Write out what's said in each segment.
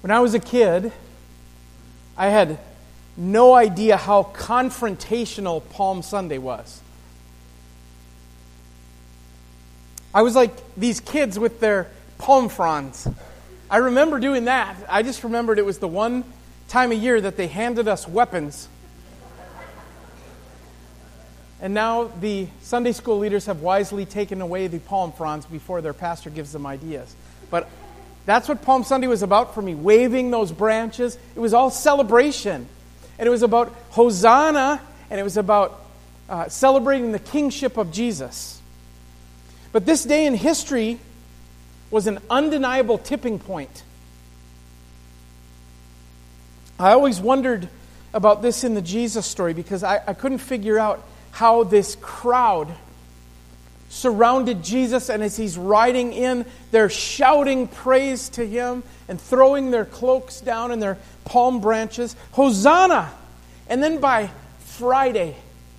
When I was a kid, I had no idea how confrontational Palm Sunday was. I was like these kids with their palm fronds. I remember doing that. I just remembered it was the one time a year that they handed us weapons. And now the Sunday school leaders have wisely taken away the palm fronds before their pastor gives them ideas. But that's what Palm Sunday was about for me, waving those branches. It was all celebration. And it was about Hosanna, and it was about celebrating the kingship of Jesus. But this day in history was an undeniable tipping point. I always wondered about this in the Jesus story because I couldn't figure out how this crowd surrounded Jesus, and as he's riding in, they're shouting praise to him and throwing their cloaks down and their palm branches. Hosanna! And then by Friday,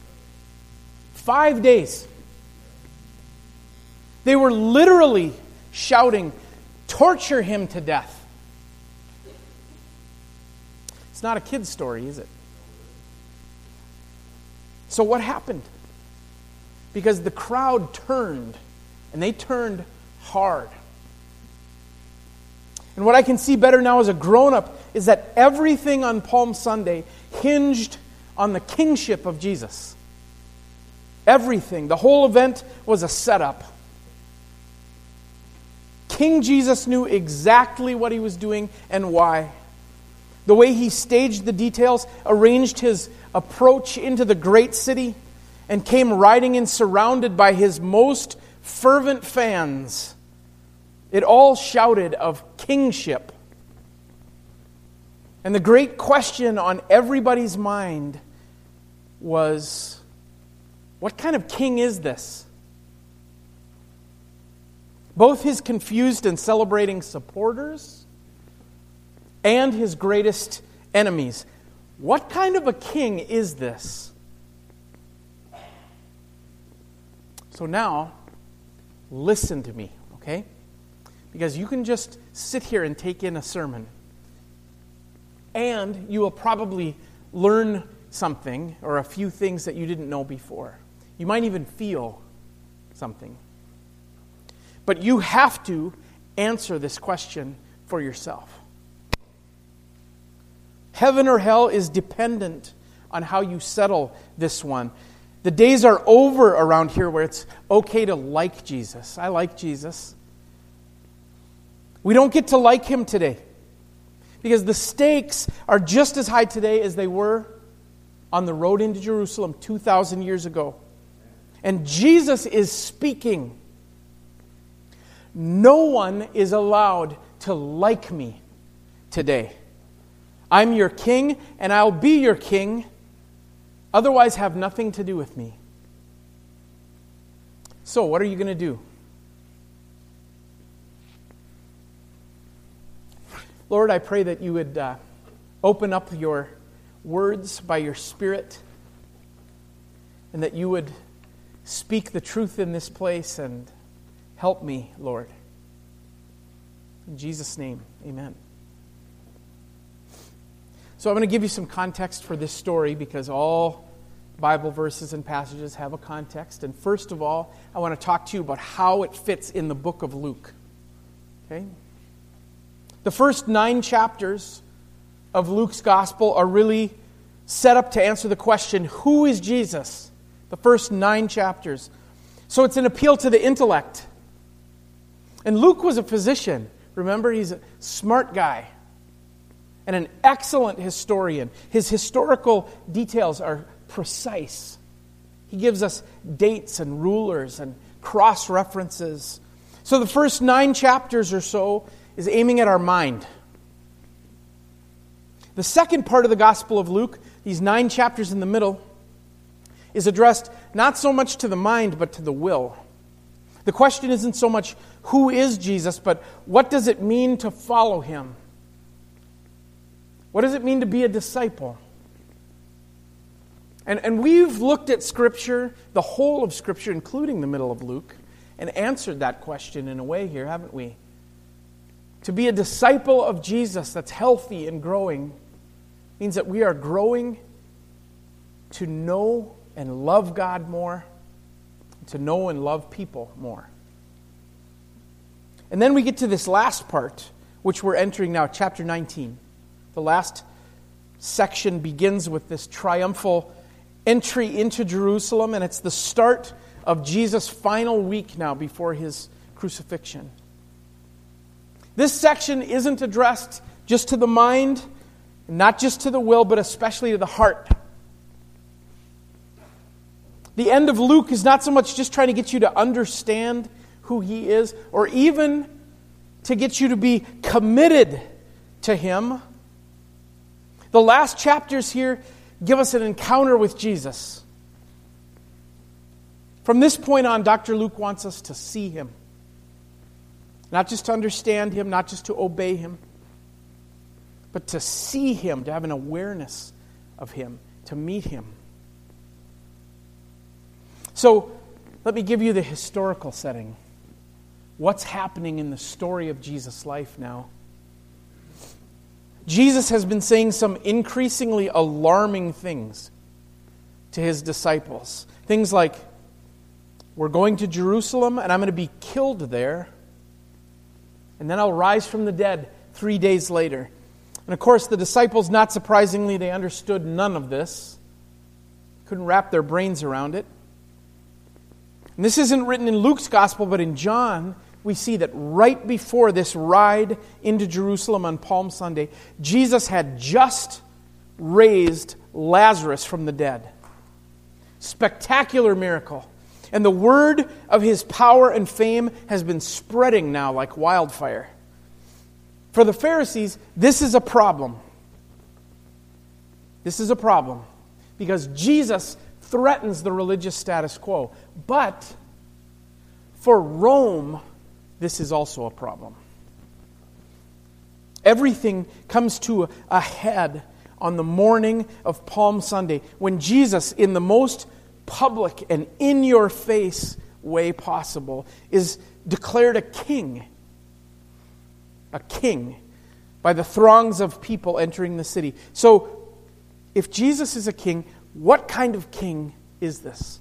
5 days, they were literally shouting, "Torture him to death." It's not a kid's story, is it? So what happened? Because the crowd turned, and they turned hard. And what I can see better now as a grown-up is that everything on Palm Sunday hinged on the kingship of Jesus. Everything. The whole event was a setup. King Jesus knew exactly what he was doing and why. The way he staged the details, arranged his approach into the great city, and came riding in surrounded by his most fervent fans. It all shouted of kingship. And the great question on everybody's mind was, what kind of king is this? Both his confused and celebrating supporters and his greatest enemies. What kind of a king is this? So now, listen to me, okay? Because you can just sit here and take in a sermon, and you will probably learn something or a few things that you didn't know before. You might even feel something. But you have to answer this question for yourself. Heaven or hell is dependent on how you settle this one. The days are over around here where it's okay to like Jesus. I like Jesus. We don't get to like him today because the stakes are just as high today as they were on the road into Jerusalem 2,000 years ago. And Jesus is speaking. No one is allowed to like me today. I'm your king, and I'll be your king. Otherwise, have nothing to do with me. So, what are you going to do? Lord, I pray that you would open up your words by your Spirit, and that you would speak the truth in this place and help me, Lord. In Jesus' name, amen. So I'm going to give you some context for this story because all Bible verses and passages have a context. And first of all, I want to talk to you about how it fits in the book of Luke. Okay? The first 9 chapters of Luke's gospel are really set up to answer the question, who is Jesus? The first 9 chapters. So it's an appeal to the intellect. And Luke was a physician. Remember, he's a smart guy and an excellent historian. His historical details are precise. He gives us dates and rulers and cross-references. So the first 9 chapters or so is aiming at our mind. The second part of the Gospel of Luke, these 9 chapters in the middle, is addressed not so much to the mind, but to the will. The question isn't so much who is Jesus, but what does it mean to follow him? What does it mean to be a disciple? And we've looked at Scripture, the whole of Scripture, including the middle of Luke, and answered that question in a way here, haven't we? To be a disciple of Jesus that's healthy and growing means that we are growing to know and love God more, to know and love people more. And then we get to this last part, which we're entering now, chapter 19. The last section begins with this triumphal entry into Jerusalem, and it's the start of Jesus' final week now before his crucifixion. This section isn't addressed just to the mind, not just to the will, but especially to the heart. The end of Luke is not so much just trying to get you to understand who he is, or even to get you to be committed to him. The last chapters here give us an encounter with Jesus. From this point on, Dr. Luke wants us to see him. Not just to understand him, not just to obey him, but to see him, to have an awareness of him, to meet him. So, let me give you the historical setting. What's happening in the story of Jesus' life now? Jesus has been saying some increasingly alarming things to his disciples. Things like, we're going to Jerusalem and I'm going to be killed there, and then I'll rise from the dead 3 days later. And of course, the disciples, not surprisingly, they understood none of this. Couldn't wrap their brains around it. And this isn't written in Luke's gospel, but in John, we see that right before this ride into Jerusalem on Palm Sunday, Jesus had just raised Lazarus from the dead. Spectacular miracle. And the word of his power and fame has been spreading now like wildfire. For the Pharisees, this is a problem. This is a problem because Jesus threatens the religious status quo. But for Rome, this is also a problem. Everything comes to a head on the morning of Palm Sunday when Jesus, in the most public and in-your-face way possible, is declared a king by the throngs of people entering the city. So, if Jesus is a king, what kind of king is this?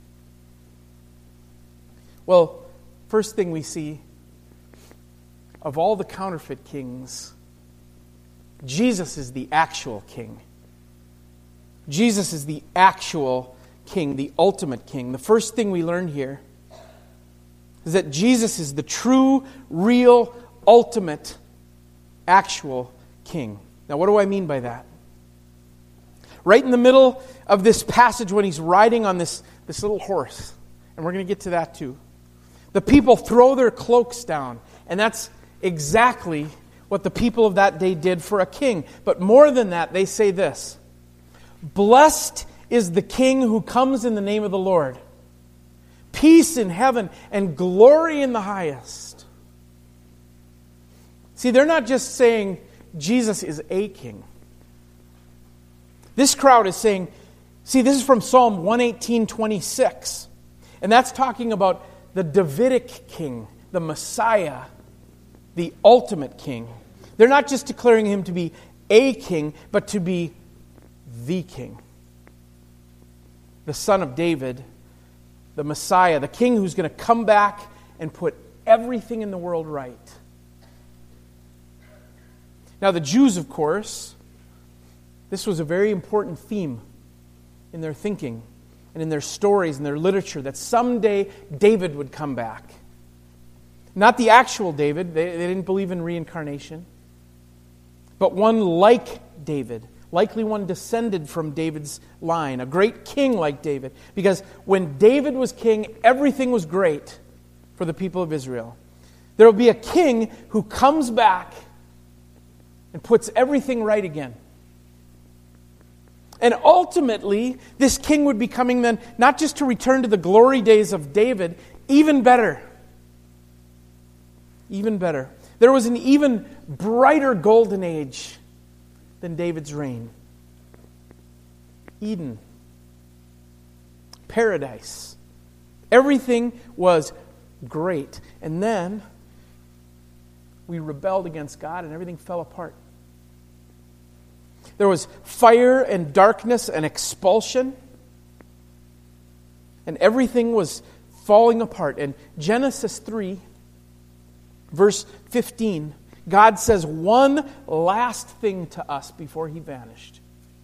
Well, first thing we see, of all the counterfeit kings, Jesus is the actual king. Jesus is the actual king, the ultimate king. The first thing we learn here is that Jesus is the true, real, ultimate, actual king. Now, what do I mean by that? Right in the middle of this passage when he's riding on this little horse, and we're going to get to that too, the people throw their cloaks down, and that's exactly what the people of that day did for a king. But more than that, they say this: "Blessed is the King who comes in the name of the Lord. Peace in heaven and glory in the highest." See, they're not just saying Jesus is a king. This crowd is saying, see, this is from Psalm 118:26. And that's talking about the Davidic king, the Messiah, the ultimate king. They're not just declaring him to be a king, but to be the king. The son of David, the Messiah, the king who's going to come back and put everything in the world right. Now, the Jews, of course, this was a very important theme in their thinking and in their stories and their literature, that someday David would come back. Not the actual David, they didn't believe in reincarnation, but one like David, likely one descended from David's line, a great king like David. Because when David was king, everything was great for the people of Israel. There will be a king who comes back and puts everything right again. And ultimately, this king would be coming then not just to return to the glory days of David, even better. Even better. There was an even brighter golden age than David's reign. Eden. Paradise. Everything was great. And then, We rebelled against God and everything fell apart. There was fire and darkness and expulsion. And everything was falling apart. And Genesis 3, verse 15, God says one last thing to us before He vanished.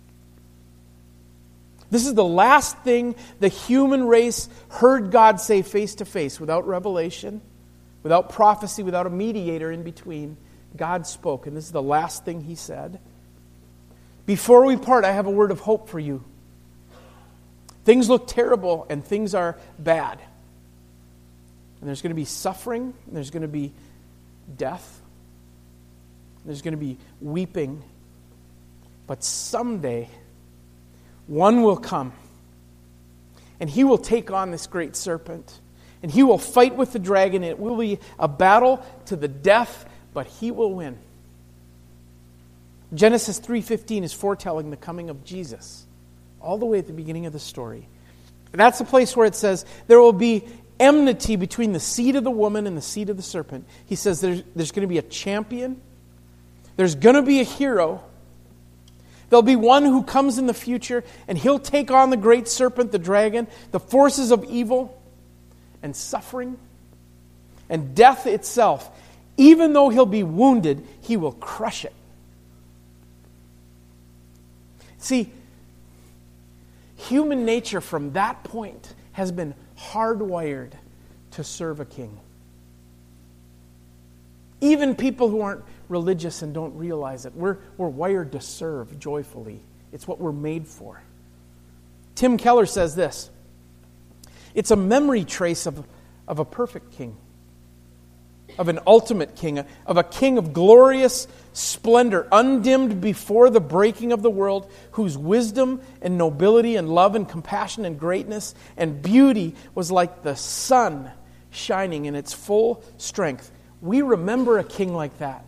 This is the last thing the human race heard God say face to face, without revelation, without prophecy, without a mediator in between. God spoke, and this is the last thing He said. Before we part, I have a word of hope for you. Things look terrible and things are bad. And there's going to be suffering, and there's going to be death, there's going to be weeping. But someday, one will come, and he will take on this great serpent, and he will fight with the dragon. It will be a battle to the death, but he will win. Genesis 3:15 is foretelling the coming of Jesus, all the way at the beginning of the story. And that's the place where it says there will be enmity between the seed of the woman and the seed of the serpent. He says there's going to be a champion. There's going to be a hero. There'll be one who comes in the future, and he'll take on the great serpent, the dragon, the forces of evil and suffering and death itself. Even though he'll be wounded, he will crush it. See, human nature from that point has been hardwired to serve a king. Even people who aren't religious and don't realize it, we're wired to serve joyfully. It's what we're made for. Tim Keller says this: it's a memory trace of a perfect king, of an ultimate king, of a king of glorious splendor, undimmed before the breaking of the world, whose wisdom and nobility and love and compassion and greatness and beauty was like the sun shining in its full strength. We remember a king like that.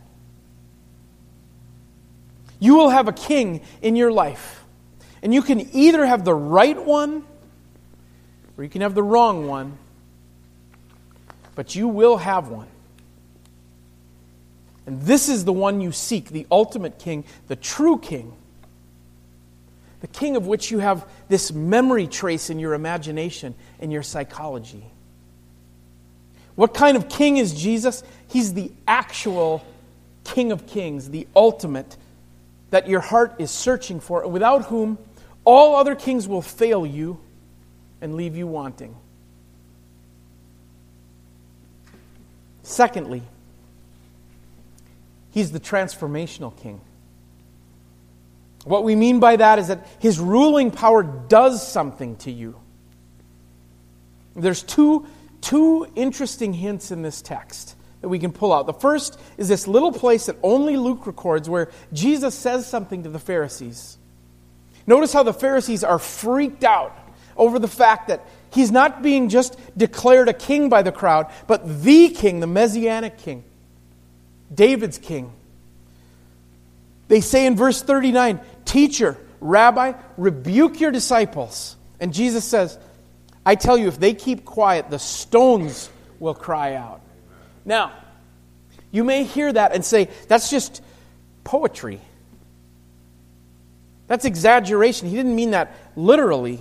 You will have a king in your life, and you can either have the right one or you can have the wrong one, but you will have one. And this is the one you seek, the ultimate king, the true king. The king of which you have this memory trace in your imagination and your psychology. What kind of king is Jesus? He's the actual King of Kings, the ultimate, that your heart is searching for, without whom all other kings will fail you and leave you wanting. Secondly, He's the transformational king. What we mean by that is that His ruling power does something to you. There's two interesting hints in this text that we can pull out. The first is this little place that only Luke records where Jesus says something to the Pharisees. Notice how the Pharisees are freaked out over the fact that He's not being just declared a king by the crowd, but the king, the Messianic king, David's king. They say in verse 39, "Teacher, Rabbi, rebuke your disciples." And Jesus says, "I tell you, if they keep quiet, the stones will cry out." Now, you may hear that and say, that's just poetry. That's exaggeration. He didn't mean that literally.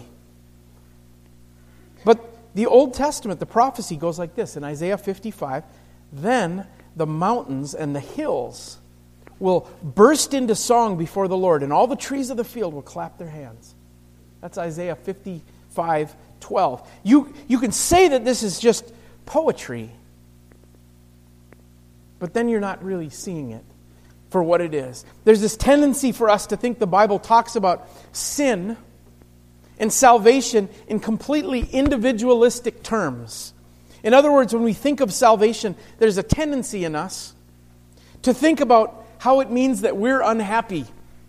But the Old Testament, the prophecy goes like this in Isaiah 55, "Then the mountains and the hills will burst into song before the Lord, and all the trees of the field will clap their hands." That's Isaiah 55:12. You can say that this is just poetry, but then you're not really seeing it for what it is. There's this tendency for us to think the Bible talks about sin and salvation in completely individualistic terms. In other words, when we think of salvation, there's a tendency in us to think about how it means that we're unhappy.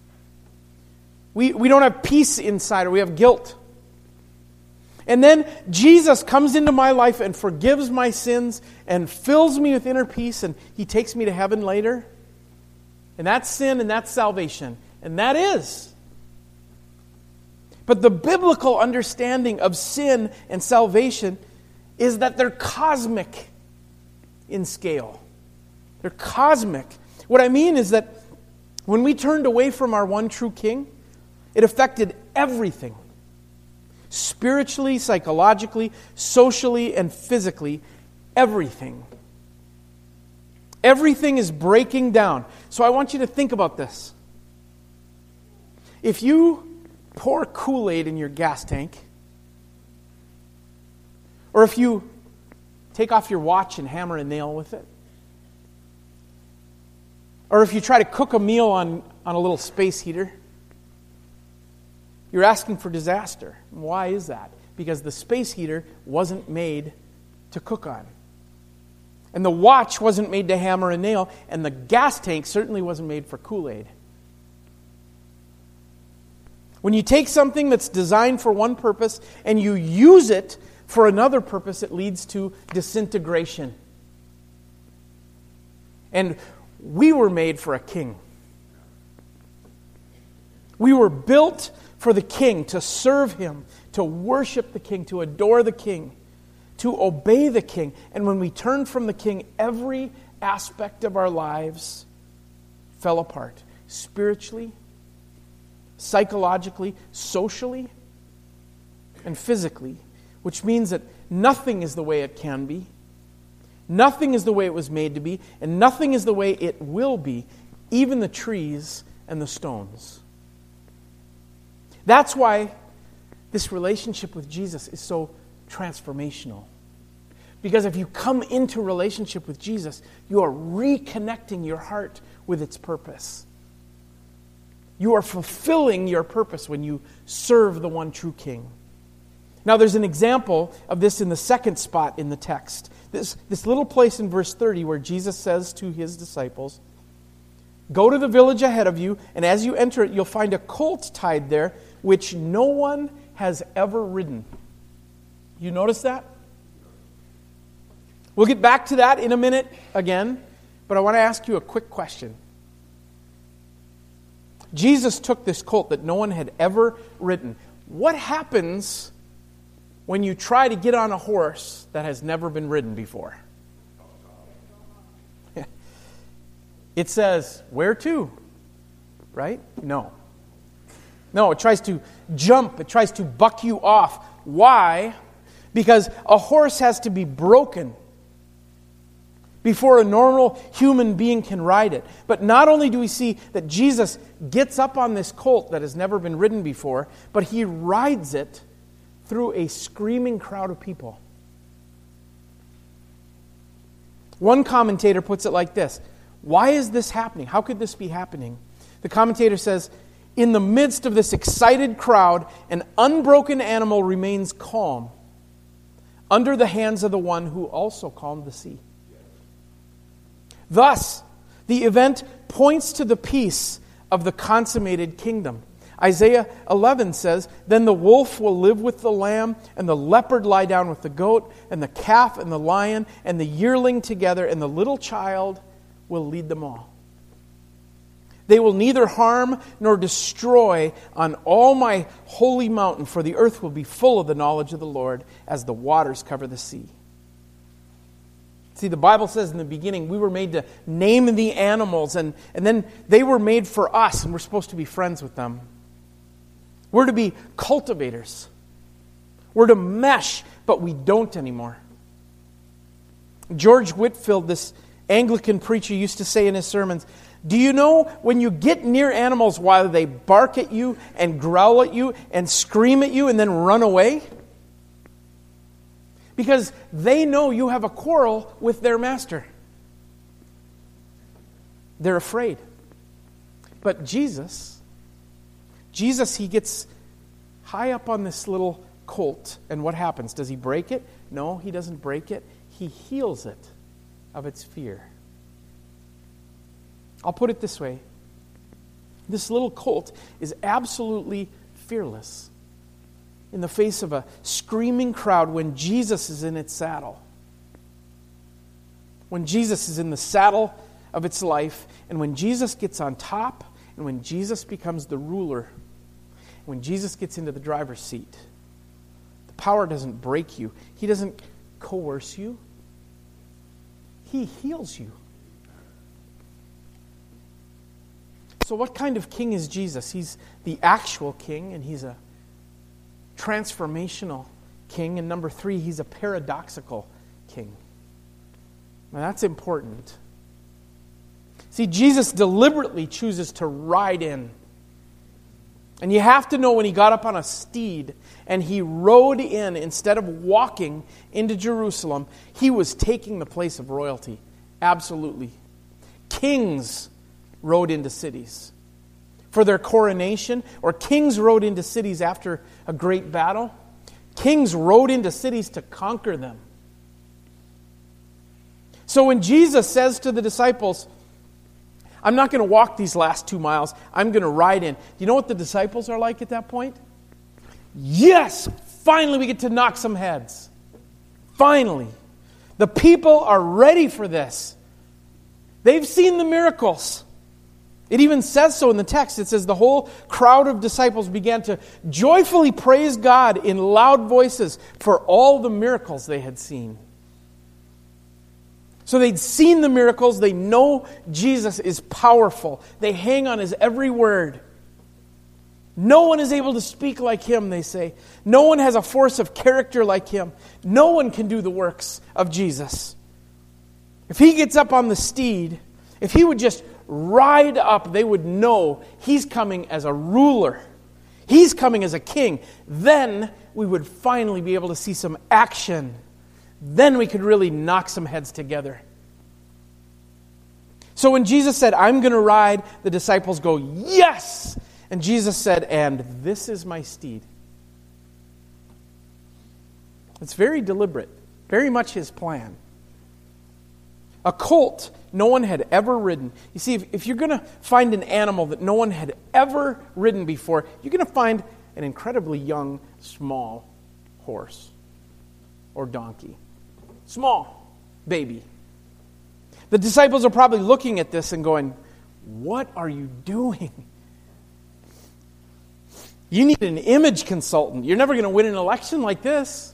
We don't have peace inside, or we have guilt. And then Jesus comes into my life and forgives my sins and fills me with inner peace, and He takes me to heaven later. And that's sin and that's salvation. And that is. But the biblical understanding of sin and salvation is that they're cosmic in scale. They're cosmic. What I mean is that when we turned away from our one true King, it affected everything. Spiritually, psychologically, socially, and physically, everything. Everything is breaking down. So I want you to think about this. If you pour Kool-Aid in your gas tank, or if you take off your watch and hammer a nail with it, or if you try to cook a meal on a little space heater, you're asking for disaster. Why is that? Because the space heater wasn't made to cook on. And the watch wasn't made to hammer a nail, and the gas tank certainly wasn't made for Kool-Aid. When you take something that's designed for one purpose and you use it for another purpose, it leads to disintegration. And we were made for a king. We were built for the king, to serve him, to worship the king, to adore the king, to obey the king. And when we turned from the king, every aspect of our lives fell apart. Spiritually, psychologically, socially, and physically. Which means that nothing is the way it can be. Nothing is the way it was made to be. And nothing is the way it will be. Even the trees and the stones. That's why this relationship with Jesus is so transformational. Because if you come into relationship with Jesus, you are reconnecting your heart with its purpose. You are fulfilling your purpose when you serve the one true King. Now there's an example of this in the second spot in the text. This little place in verse 30 where Jesus says to his disciples, "Go to the village ahead of you, and as you enter it, you'll find a colt tied there, which no one has ever ridden." You notice that? We'll get back to that in a minute again, but I want to ask you a quick question. Jesus took this colt that no one had ever ridden. What happens when you try to get on a horse that has never been ridden before? It says, "Where to?" Right? No, it tries to jump. It tries to buck you off. Why? Because a horse has to be broken before a normal human being can ride it. But not only do we see that Jesus gets up on this colt that has never been ridden before, but he rides it through a screaming crowd of people. One commentator puts it like this: why is this happening? How could this be happening? The commentator says, in the midst of this excited crowd, an unbroken animal remains calm under the hands of the one who also calmed the sea. Thus, the event points to the peace of the consummated kingdom. Isaiah 11 says, "Then the wolf will live with the lamb, and the leopard lie down with the goat, and the calf and the lion and the yearling together, and the little child will lead them all. They will neither harm nor destroy on all my holy mountain, for the earth will be full of the knowledge of the Lord as the waters cover the sea." See, the Bible says in the beginning we were made to name the animals, and then they were made for us, and we're supposed to be friends with them. We're to be cultivators. We're to mesh, but we don't anymore. George Whitefield, this Anglican preacher, used to say in his sermons, "Do you know when you get near animals, why they bark at you and growl at you and scream at you and then run away? Because they know you have a quarrel with their master. They're afraid." But Jesus, he gets high up on this little colt, and what happens? Does he break it? No, he doesn't break it. He heals it of its fear. I'll put it this way. This little colt is absolutely fearless in the face of a screaming crowd when Jesus is in its saddle. When Jesus is in the saddle of its life, and when Jesus gets on top, and when Jesus becomes the ruler, when Jesus gets into the driver's seat, the power doesn't break you. He doesn't coerce you. He heals you. So what kind of king is Jesus? He's the actual king, and he's a transformational king. And number 3, he's a paradoxical king. Now that's important. See, Jesus deliberately chooses to ride in. And you have to know when he got up on a steed and he rode in, instead of walking into Jerusalem, he was taking the place of royalty. Absolutely. Kings rode into cities for their coronation, or kings rode into cities after a great battle. Kings rode into cities to conquer them. So when Jesus says to the disciples, I'm not going to walk these last 2 miles, I'm going to ride in. Do you know what the disciples are like at that point? Yes, finally we get to knock some heads. Finally. The people are ready for this. They've seen the miracles. It even says so in the text. It says the whole crowd of disciples began to joyfully praise God in loud voices for all the miracles they had seen. So they'd seen the miracles. They know Jesus is powerful. They hang on his every word. No one is able to speak like him, they say. No one has a force of character like him. No one can do the works of Jesus. If he gets up on the steed, if he would just ride up, they would know he's coming as a ruler. He's coming as a king. Then we would finally be able to see some action. Then we could really knock some heads together. So when Jesus said, I'm going to ride, the disciples go, yes! And Jesus said, and this is my steed. It's very deliberate, very much his plan. A colt no one had ever ridden. You see, if you're going to find an animal that no one had ever ridden before, you're going to find an incredibly young, small horse or donkey. Small, baby. The disciples are probably looking at this and going, what are you doing? You need an image consultant. You're never going to win an election like this.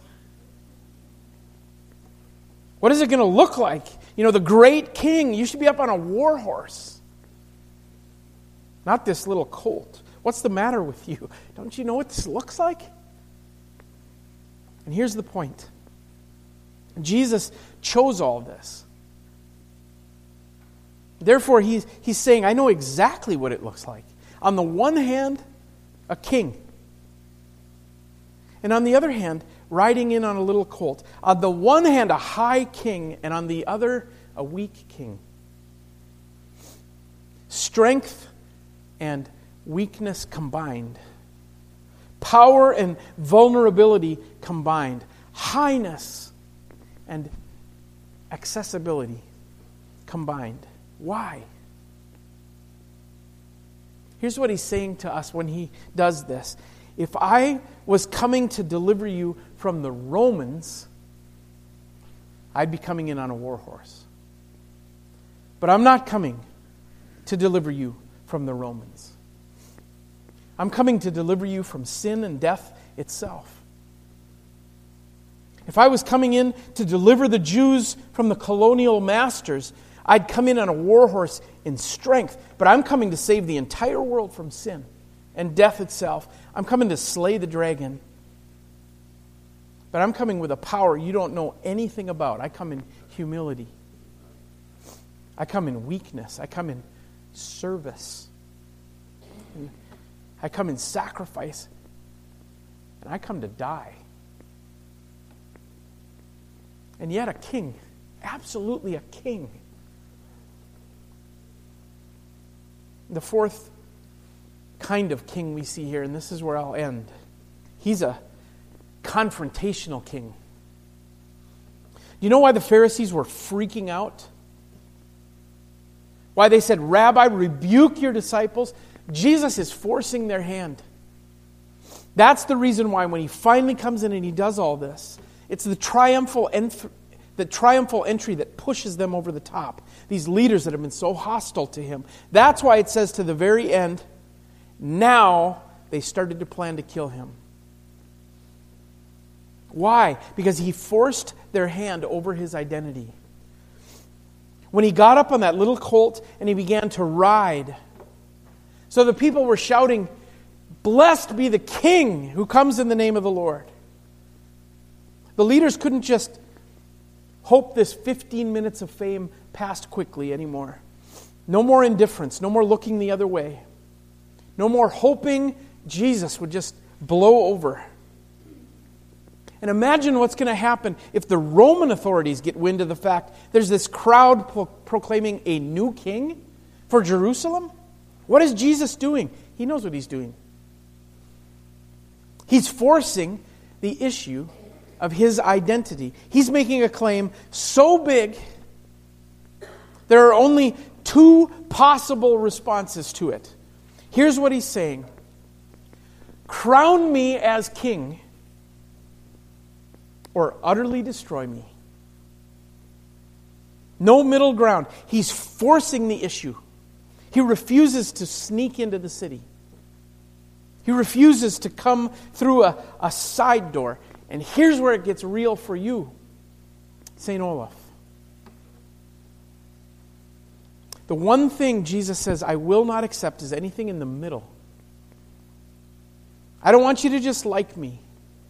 What is it going to look like? You know, the great king, you should be up on a war horse. Not this little colt. What's the matter with you? Don't you know what this looks like? And here's the point. Jesus chose all this. Therefore, he's saying, I know exactly what it looks like. On the one hand, a king. And on the other hand, riding in on a little colt. On the one hand, a high king, and on the other, a weak king. Strength and weakness combined. Power and vulnerability combined. Highness and accessibility combined. Why? Here's what he's saying to us when he does this. If I was coming to deliver you from the Romans, I'd be coming in on a war horse. But I'm not coming to deliver you from the Romans. I'm coming to deliver you from sin and death itself. If I was coming in to deliver the Jews from the colonial masters, I'd come in on a war horse in strength. But I'm coming to save the entire world from sin and death itself. I'm coming to slay the dragon. But I'm coming with a power you don't know anything about. I come in humility. I come in weakness. I come in service. And I come in sacrifice. And I come to die. And yet a king. Absolutely a king. The fourth kind of king we see here, and this is where I'll end. He's a confrontational king. You know why the Pharisees were freaking out? Why they said, Rabbi, rebuke your disciples? Jesus is forcing their hand. That's the reason why when he finally comes in and he does all this, it's the triumphal entry that pushes them over the top. These leaders that have been so hostile to him. That's why it says to the very end, now they started to plan to kill him. Why? Because he forced their hand over his identity. When he got up on that little colt and he began to ride, So the people were shouting, "Blessed be the King who comes in the name of the Lord." The leaders couldn't just hope this 15 minutes of fame passed quickly anymore. No more indifference, no more looking the other way. No more hoping Jesus would just blow over. And imagine what's going to happen if the Roman authorities get wind of the fact there's this crowd proclaiming a new king for Jerusalem. What is Jesus doing? He knows what he's doing. He's forcing the issue of his identity. He's making a claim so big, there are only two possible responses to it. Here's what he's saying. Crown me as king, or utterly destroy me. No middle ground. He's forcing the issue. He refuses to sneak into the city. He refuses to come through a side door. And here's where it gets real for you, St. Olaf. The one thing Jesus says, I will not accept, is anything in the middle. I don't want you to just like me.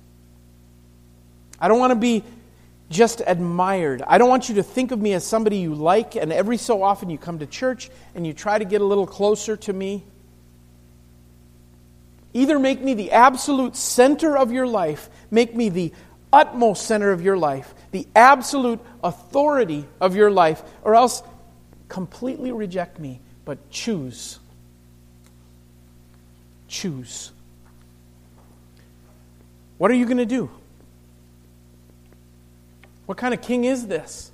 I don't want to be just admired. I don't want you to think of me as somebody you like, and every so often you come to church and you try to get a little closer to me. Either make me the absolute center of your life, make me the utmost center of your life, the absolute authority of your life, or else completely reject me, but choose. Choose. What are you going to do? What kind of king is this?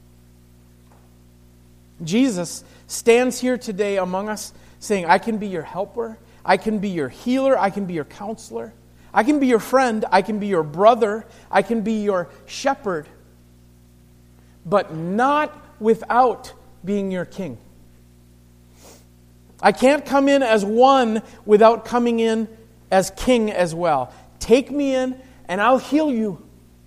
Jesus stands here today among us saying, I can be your helper, I can be your healer, I can be your counselor, I can be your friend, I can be your brother, I can be your shepherd, but not without being your king. I can't come in as one without coming in as king as well. Take me in and I'll heal you.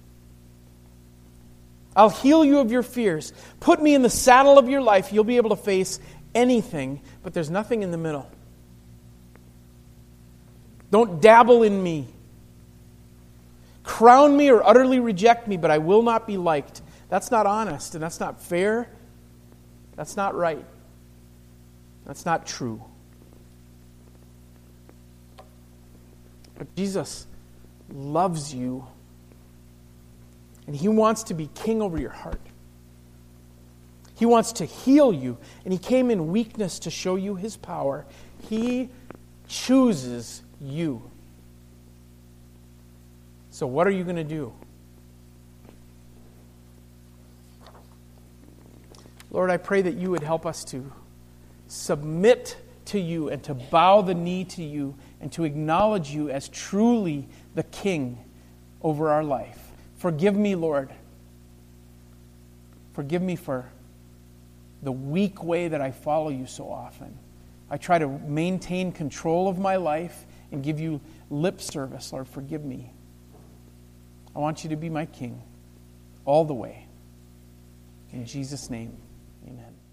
I'll heal you of your fears. Put me in the saddle of your life. You'll be able to face anything, but there's nothing in the middle. Don't dabble in me. Crown me or utterly reject me, but I will not be liked. That's not honest, and that's not fair. That's not right. That's not true. But Jesus loves you, and He wants to be king over your heart. He wants to heal you, and He came in weakness to show you His power. He chooses you. So what are you going to do? Lord, I pray that you would help us to submit to you and to bow the knee to you and to acknowledge you as truly the King over our life. Forgive me, Lord. Forgive me for the weak way that I follow you so often. I try to maintain control of my life and give you lip service. Lord, forgive me. I want you to be my King all the way. In Jesus' name, amen.